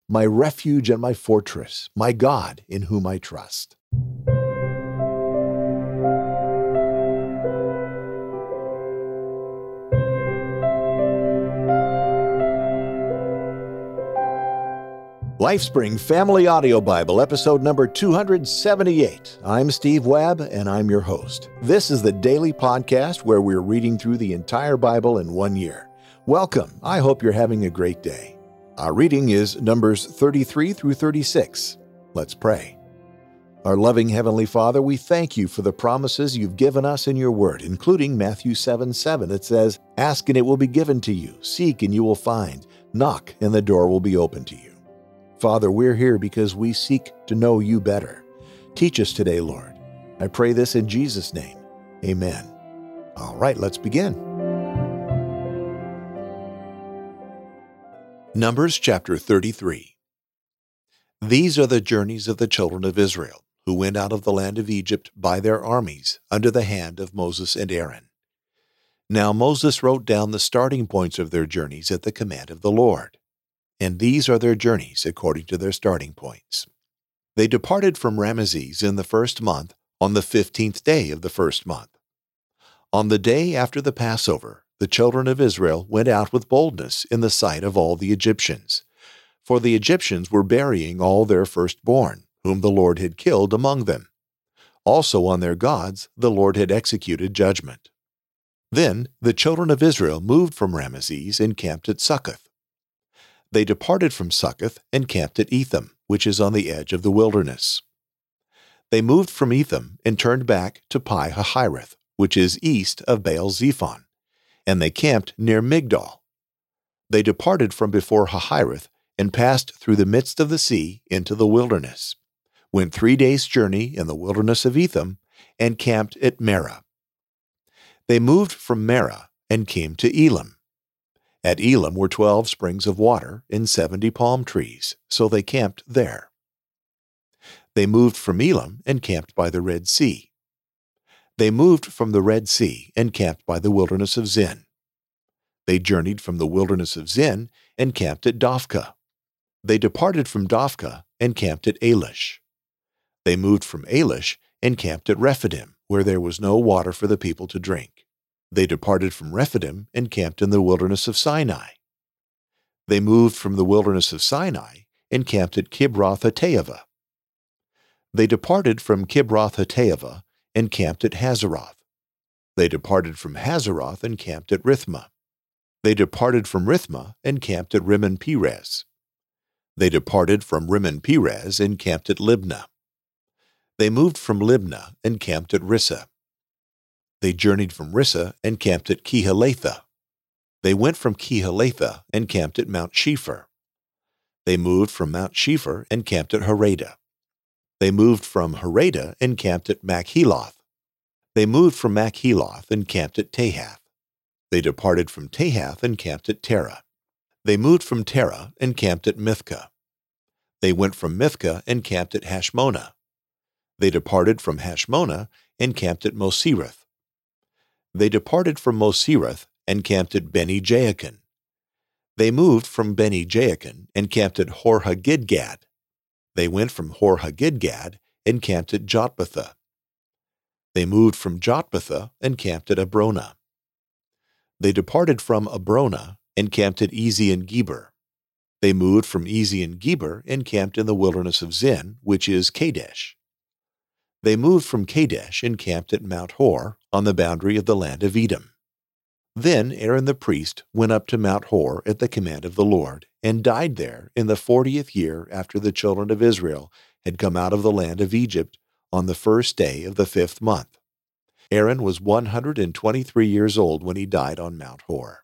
my refuge and my fortress, my God in whom I trust. LifeSpring Family Audio Bible, episode number 278. I'm Steve Webb, and I'm your host. This is the daily podcast where we're reading through the entire Bible in 1 year. Welcome. I hope you're having a great day. Our reading is Numbers 33 through 36. Let's pray. Our loving Heavenly Father, we thank you for the promises you've given us in your word, including Matthew 7:7 that says, "Ask and it will be given to you. Seek and you will find. Knock and the door will be open to you." Father, we're here because we seek to know you better. Teach us today, Lord. I pray this in Jesus' name. Amen. All right, let's begin. Numbers chapter 33. These are the journeys of the children of Israel, who went out of the land of Egypt by their armies under the hand of Moses and Aaron. Now Moses wrote down the starting points of their journeys at the command of the Lord. And these are their journeys according to their starting points. They departed from Ramesses in the first month on the 15th day of the first month. On the day after the Passover, the children of Israel went out with boldness in the sight of all the Egyptians. For the Egyptians were burying all their firstborn, whom the Lord had killed among them. Also on their gods the Lord had executed judgment. Then the children of Israel moved from Ramesses and camped at Succoth. They departed from Succoth and camped at Etham, which is on the edge of the wilderness. They moved from Etham and turned back to Pi-hahiroth, which is east of Baal-zephon, and they camped near Migdol. They departed from before Hahiroth and passed through the midst of the sea into the wilderness, went 3 days' journey in the wilderness of Etham, and camped at Marah. They moved from Marah and came to Elim. At Elim were 12 springs of water and 70 palm trees, so they camped there. They moved from Elim and camped by the Red Sea. They moved from the Red Sea and camped by the wilderness of Zin. They journeyed from the wilderness of Zin and camped at Dophkah. They departed from Dophkah and camped at Elish. They moved from Elish and camped at Rephidim, where there was no water for the people to drink. They departed from Rephidim and camped in the wilderness of Sinai. They moved from the wilderness of Sinai and camped at Kibroth-hattaavah. They departed from Kibroth-hattaavah and camped at Hazeroth. They departed from Hazeroth and camped at Rithmah. They departed from Rithmah and camped at Rimmon-Perez. They departed from Rimmon-Perez and camped at Libnah. They moved from Libnah and camped at Rissah. They journeyed from Rissah and camped at Kehelathah. They went from Kehelathah and camped at Mount Shepher. They moved from Mount Shepher and camped at Harada. They moved from Harada and camped at Machheloth. They moved from Machheloth and camped at Tahath. They departed from Tahath and camped at Terah. They moved from Terah and camped at Mithkah. They went from Mithkah and camped at Hashmonah. They departed from Hashmonah and camped at Mosereth. They departed from Mosereth and camped at Beni-Jaakan. They moved from Beni-Jaakan and camped at Hor-Haggidgad. They went from Hor-Haggidgad and camped at Jotbathah. They moved from Jotbathah and camped at Abrona. They departed from Abrona and camped at Ezion-Geber. They moved from Ezion-Geber and camped in the wilderness of Zin, which is Kadesh. They moved from Kadesh and camped at Mount Hor on the boundary of the land of Edom. Then Aaron the priest went up to Mount Hor at the command of the Lord, and died there in the 40th year after the children of Israel had come out of the land of Egypt on the first day of the 5th month. Aaron was 123 years old when he died on Mount Hor.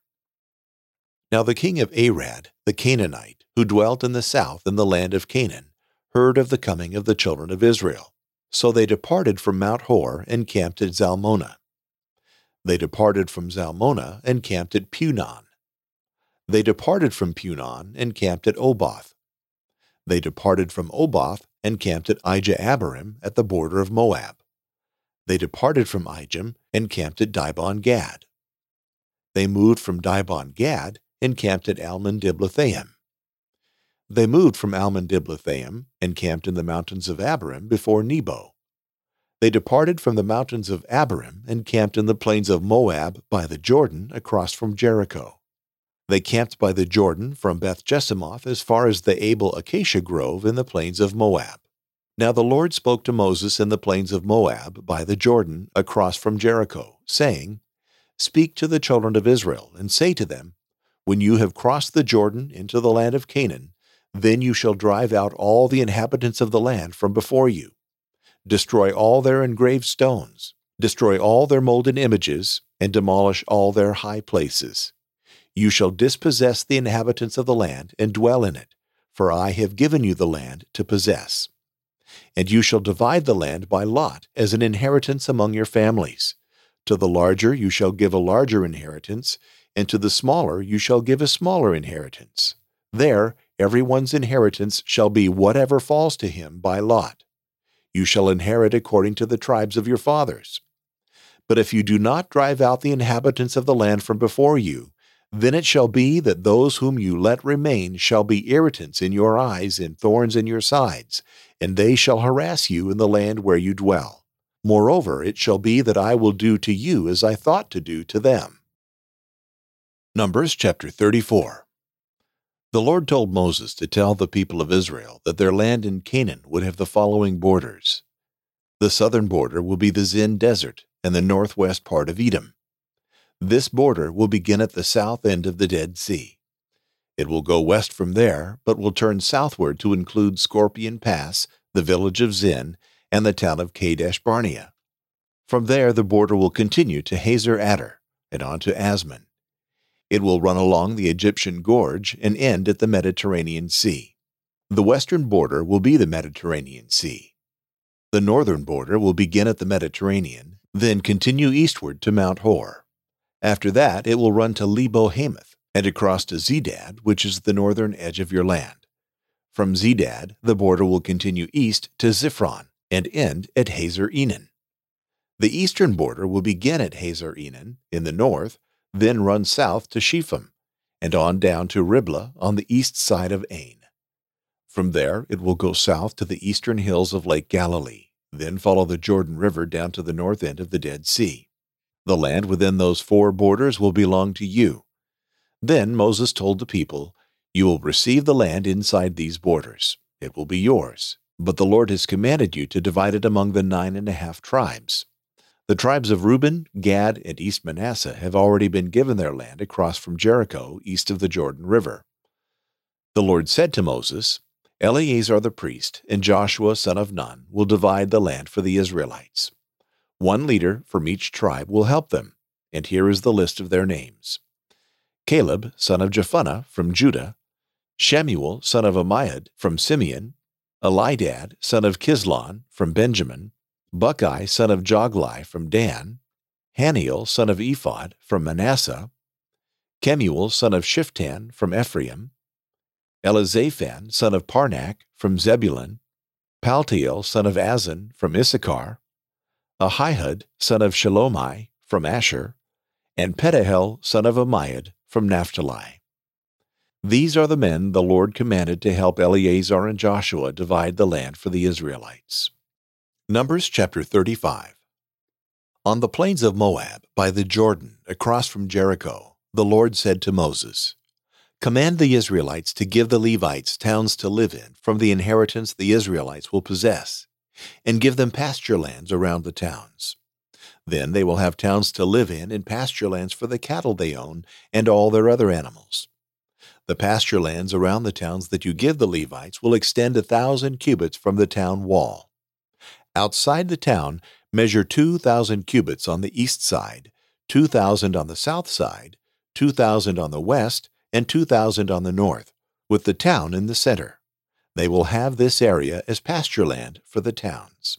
Now the king of Arad, the Canaanite, who dwelt in the south in the land of Canaan, heard of the coming of the children of Israel. So they departed from Mount Hor and camped at Zalmonah. They departed from Zalmonah and camped at Punon. They departed from Punon and camped at Oboth. They departed from Oboth and camped at Ijah-Abarim at the border of Moab. They departed from Ijim and camped at Dibon-Gad. They moved from Dibon-Gad and camped at Almon-Diblathaim. They moved from Almon-Diblathaim and camped in the mountains of Abarim before Nebo. They departed from the mountains of Abarim and camped in the plains of Moab by the Jordan across from Jericho. They camped by the Jordan from Beth-Jesimoth as far as the Abel Acacia Grove in the plains of Moab. Now the Lord spoke to Moses in the plains of Moab by the Jordan across from Jericho, saying, "Speak to the children of Israel, and say to them, When you have crossed the Jordan into the land of Canaan, then you shall drive out all the inhabitants of the land from before you. Destroy all their engraved stones, destroy all their molten images, and demolish all their high places. You shall dispossess the inhabitants of the land and dwell in it, for I have given you the land to possess. And you shall divide the land by lot as an inheritance among your families. To the larger you shall give a larger inheritance, and to the smaller you shall give a smaller inheritance. There everyone's inheritance shall be whatever falls to him by lot. You shall inherit according to the tribes of your fathers. But if you do not drive out the inhabitants of the land from before you, then it shall be that those whom you let remain shall be irritants in your eyes and thorns in your sides, and they shall harass you in the land where you dwell. Moreover, it shall be that I will do to you as I thought to do to them." Numbers chapter 34. The Lord told Moses to tell the people of Israel that their land in Canaan would have the following borders. The southern border will be the Zin Desert and the northwest part of Edom. This border will begin at the south end of the Dead Sea. It will go west from there, but will turn southward to include Scorpion Pass, the village of Zin, and the town of Kadesh Barnea. From there, the border will continue to Hazer Adar and on to Asmon. It will run along the Egyptian Gorge and end at the Mediterranean Sea. The western border will be the Mediterranean Sea. The northern border will begin at the Mediterranean, then continue eastward to Mount Hor. After that, it will run to Lebo Hamath and across to Zedad, which is the northern edge of your land. From Zedad, the border will continue east to Ziphron and end at Hazer Enan. The eastern border will begin at Hazer Enan in the north, then run south to Shepham, and on down to Riblah on the east side of Ain. From there, it will go south to the eastern hills of Lake Galilee, then follow the Jordan River down to the north end of the Dead Sea. The land within those four borders will belong to you. Then Moses told the people, "You will receive the land inside these borders. It will be yours. But the Lord has commanded you to divide it among the 9.5 tribes. The tribes of Reuben, Gad, and East Manasseh have already been given their land across from Jericho, east of the Jordan River." The Lord said to Moses, "Eleazar the priest and Joshua son of Nun will divide the land for the Israelites. One leader from each tribe will help them, and here is the list of their names: Caleb, son of Jephunneh, from Judah; Shemuel, son of Ammiad, from Simeon; Elidad, son of Kislon, from Benjamin; Buckai, son of Jogli, from Dan; Haniel, son of Ephod, from Manasseh; Kemuel, son of Shiftan, from Ephraim; Elizaphan, son of Parnak, from Zebulun; Paltiel, son of Azan, from Issachar; Ahihud, son of Shalomai, from Asher; and Pedahel, son of Ammiad, from Naphtali. These are the men the Lord commanded to help Eleazar and Joshua divide the land for the Israelites. Numbers chapter 35. On the plains of Moab, by the Jordan, across from Jericho, the Lord said to Moses, "Command the Israelites to give the Levites towns to live in from the inheritance the Israelites will possess, and give them pasture lands around the towns. Then they will have towns to live in and pasture lands for the cattle they own and all their other animals. The pasture lands around the towns that you give the Levites will extend 1,000 cubits from the town wall. Outside the town, measure 2,000 cubits on the east side, 2,000 on the south side, 2,000 on the west, and 2,000 on the north, with the town in the center. They will have this area as pasture land for the towns.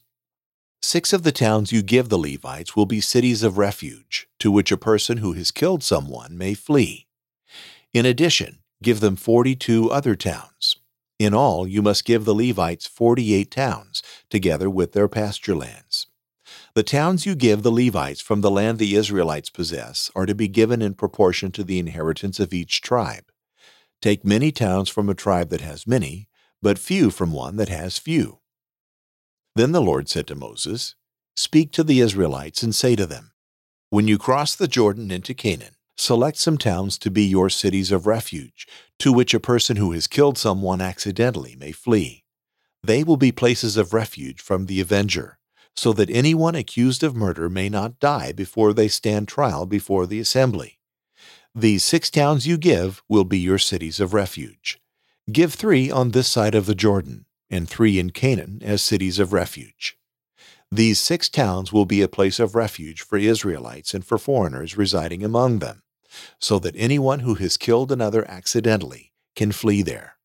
6 of the towns you give the Levites will be cities of refuge, to which a person who has killed someone may flee. In addition, give them 42 other towns. In all, you must give the Levites 48 towns, together with their pasture lands. The towns you give the Levites from the land the Israelites possess are to be given in proportion to the inheritance of each tribe. Take many towns from a tribe that has many, but few from one that has few." Then the Lord said to Moses, "Speak to the Israelites and say to them, 'When you cross the Jordan into Canaan, select some towns to be your cities of refuge, to which a person who has killed someone accidentally may flee. They will be places of refuge from the avenger, so that anyone accused of murder may not die before they stand trial before the assembly. These 6 towns you give will be your cities of refuge. Give 3 on this side of the Jordan, and 3 in Canaan as cities of refuge. These 6 towns will be a place of refuge for Israelites and for foreigners residing among them, so that anyone who has killed another accidentally can flee there.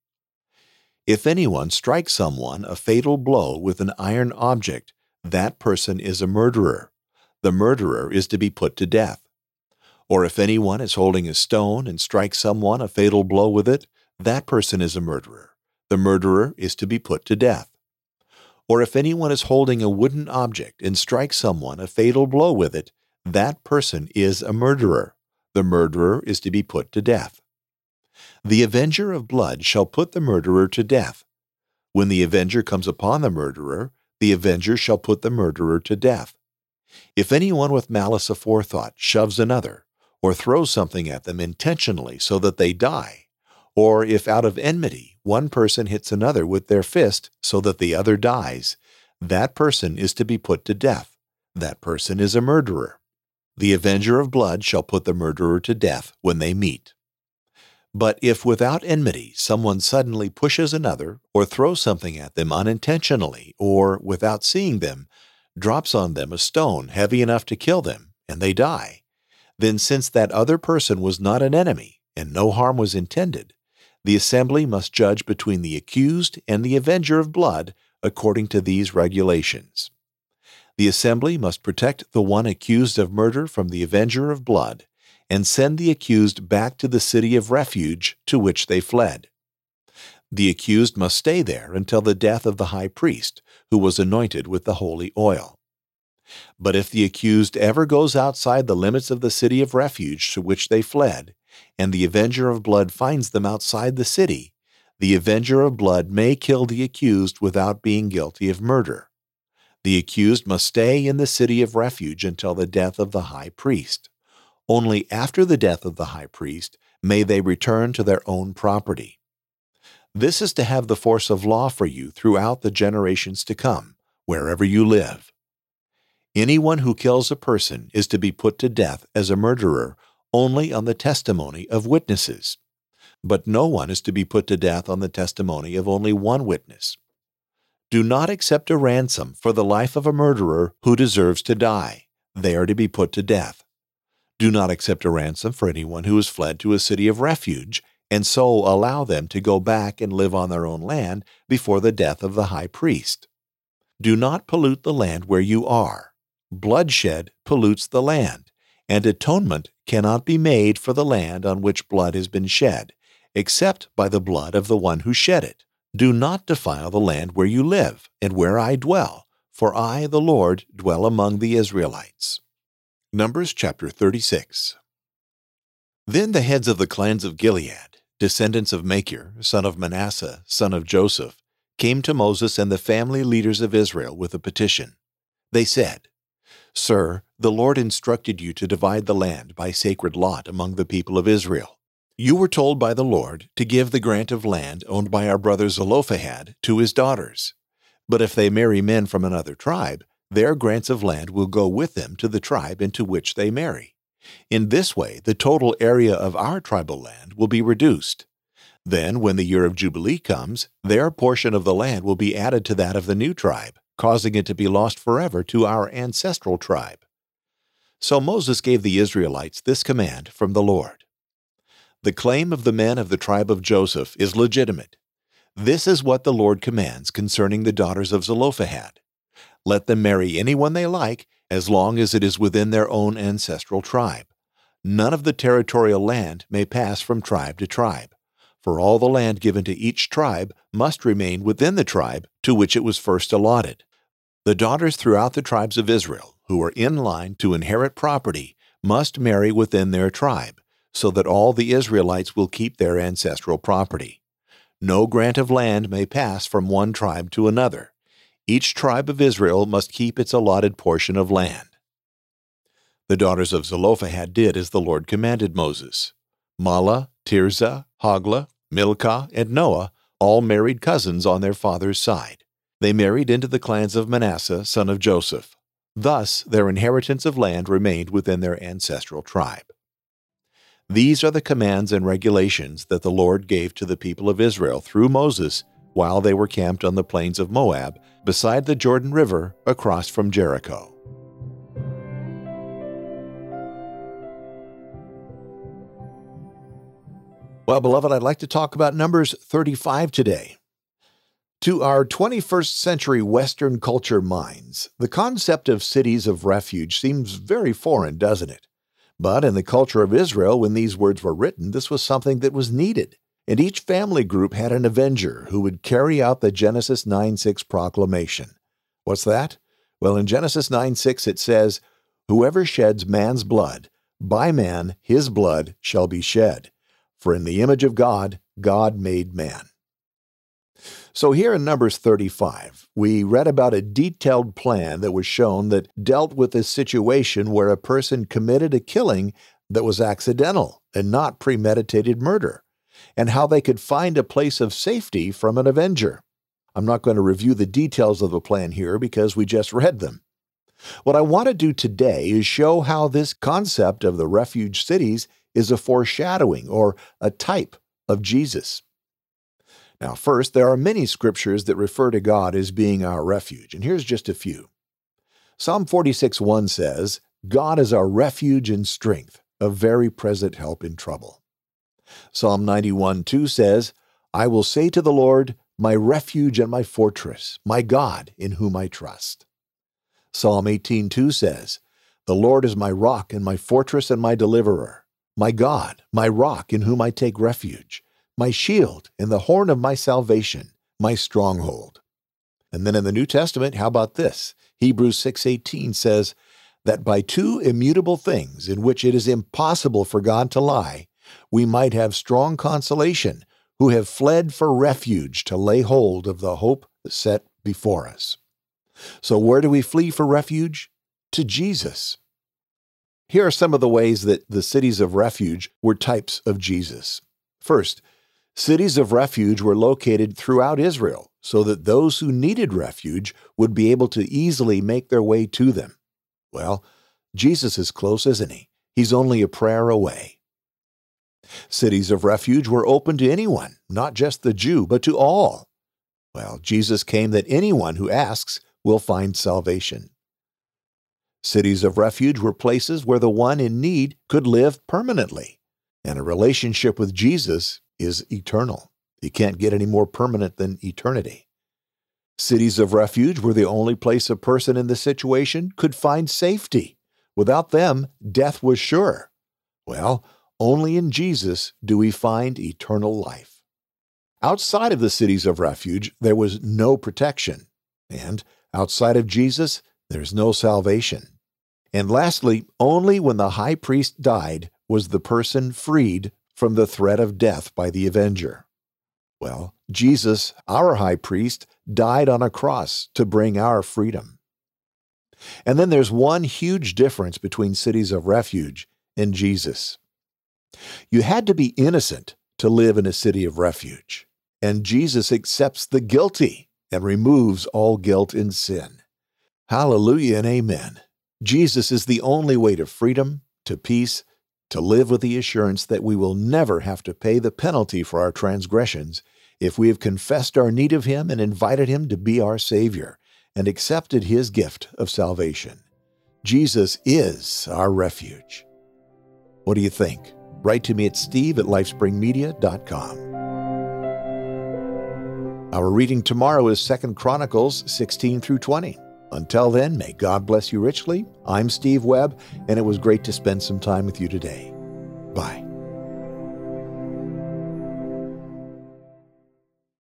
If anyone strikes someone a fatal blow with an iron object, that person is a murderer. The murderer is to be put to death. Or if anyone is holding a stone and strikes someone a fatal blow with it, that person is a murderer. The murderer is to be put to death. Or if anyone is holding a wooden object and strikes someone a fatal blow with it, that person is a murderer. The murderer is to be put to death. The avenger of blood shall put the murderer to death. When the avenger comes upon the avenger shall put the murderer to death. If anyone with malice aforethought shoves another, or throws something at them intentionally so that they die, or if out of enmity one person hits another with their fist so that the other dies, that person is to be put to death. That person is a murderer. The avenger of blood shall put the murderer to death when they meet. But if without enmity someone suddenly pushes another or throws something at them unintentionally, or without seeing them, drops on them a stone heavy enough to kill them, and they die, then since that other person was not an enemy and no harm was intended, the assembly must judge between the accused and the avenger of blood according to these regulations. The assembly must protect the one accused of murder from the avenger of blood, and send the accused back to the city of refuge to which they fled. The accused must stay there until the death of the high priest, who was anointed with the holy oil. But if the accused ever goes outside the limits of the city of refuge to which they fled, and the avenger of blood finds them outside the city, the avenger of blood may kill the accused without being guilty of murder. The accused must stay in the city of refuge until the death of the high priest. Only after the death of the high priest may they return to their own property. This is to have the force of law for you throughout the generations to come, wherever you live. Anyone who kills a person is to be put to death as a murderer only on the testimony of witnesses. But no one is to be put to death on the testimony of only one witness. Do not accept a ransom for the life of a murderer who deserves to die. They are to be put to death. Do not accept a ransom for anyone who has fled to a city of refuge, and so allow them to go back and live on their own land before the death of the high priest. Do not pollute the land where you are. Bloodshed pollutes the land, and atonement cannot be made for the land on which blood has been shed, except by the blood of the one who shed it. Do not defile the land where you live and where I dwell, for I, the Lord, dwell among the Israelites. Numbers chapter 36. Then the heads of the clans of Gilead, descendants of Machir, son of Manasseh, son of Joseph, came to Moses and the family leaders of Israel with a petition. They said, "Sir, the Lord instructed you to divide the land by sacred lot among the people of Israel. You were told by the Lord to give the grant of land owned by our brother Zelophehad to his daughters. But if they marry men from another tribe, their grants of land will go with them to the tribe into which they marry. In this way, the total area of our tribal land will be reduced. Then, when the year of Jubilee comes, their portion of the land will be added to that of the new tribe, causing it to be lost forever to our ancestral tribe." So Moses gave the Israelites this command from the Lord. The claim of the men of the tribe of Joseph is legitimate. This is what the Lord commands concerning the daughters of Zelophehad. Let them marry anyone they like, as long as it is within their own ancestral tribe. None of the territorial land may pass from tribe to tribe, for all the land given to each tribe must remain within the tribe to which it was first allotted. The daughters throughout the tribes of Israel, who are in line to inherit property, must marry within their tribe, so that all the Israelites will keep their ancestral property. No grant of land may pass from one tribe to another. Each tribe of Israel must keep its allotted portion of land. The daughters of Zelophehad did as the Lord commanded Moses. Mahlah, Tirzah, Hoglah, Milcah, and Noah all married cousins on their father's side. They married into the clans of Manasseh, son of Joseph. Thus, their inheritance of land remained within their ancestral tribe. These are the commands and regulations that the Lord gave to the people of Israel through Moses while they were camped on the plains of Moab beside the Jordan River across from Jericho. Well, beloved, I'd like to talk about Numbers 35 today. To our 21st century Western culture minds, the concept of cities of refuge seems very foreign, doesn't it? But in the culture of Israel, when these words were written, this was something that was needed. And each family group had an avenger who would carry out the Genesis 9:6 proclamation. What's that? Well, in Genesis 9:6 it says, "Whoever sheds man's blood, by man his blood shall be shed. For in the image of God, God made man." So here in Numbers 35, we read about a detailed plan that was shown that dealt with a situation where a person committed a killing that was accidental and not premeditated murder, and how they could find a place of safety from an avenger. I'm not going to review the details of the plan here because we just read them. What I want to do today is show how this concept of the refuge cities is a foreshadowing or a type of Jesus. Now, first, there are many scriptures that refer to God as being our refuge, and here's just a few. Psalm 46:1 says, "God is our refuge and strength, a very present help in trouble." Psalm 91:2 says, "I will say to the Lord, my refuge and my fortress, my God in whom I trust." Psalm 18:2 says, "The Lord is my rock and my fortress and my deliverer, my God, my rock in whom I take refuge, my shield and the horn of my salvation, my stronghold." And then in the New Testament, how about this? Hebrews 6:18 says, "That by two immutable things in which it is impossible for God to lie, we might have strong consolation, who have fled for refuge to lay hold of the hope set before us." So where do we flee for refuge? To Jesus. Here are some of the ways that the cities of refuge were types of Jesus. First, cities of refuge were located throughout Israel so that those who needed refuge would be able to easily make their way to them. Well, Jesus is close, isn't he? He's only a prayer away. Cities of refuge were open to anyone, not just the Jew, but to all. Well, Jesus came that anyone who asks will find salvation. Cities of refuge were places where the one in need could live permanently, and a relationship with Jesus is eternal. You can't get any more permanent than eternity. Cities of refuge were the only place a person in this situation could find safety. Without them, death was sure. Well, only in Jesus do we find eternal life. Outside of the cities of refuge, there was no protection. And outside of Jesus, there's no salvation. And lastly, only when the high priest died was the person freed from the threat of death by the avenger. Well, Jesus, our high priest, died on a cross to bring our freedom. And then there's one huge difference between cities of refuge and Jesus. You had to be innocent to live in a city of refuge, and Jesus accepts the guilty and removes all guilt and sin. Hallelujah and amen. Jesus is the only way to freedom, to peace, to live with the assurance that we will never have to pay the penalty for our transgressions if we have confessed our need of Him and invited Him to be our Savior and accepted His gift of salvation. Jesus is our refuge. What do you think? Write to me at steve@lifespringmedia.com. Our reading tomorrow is 2 Chronicles 16 through 20. Until then, may God bless you richly. I'm Steve Webb, and it was great to spend some time with you today. Bye.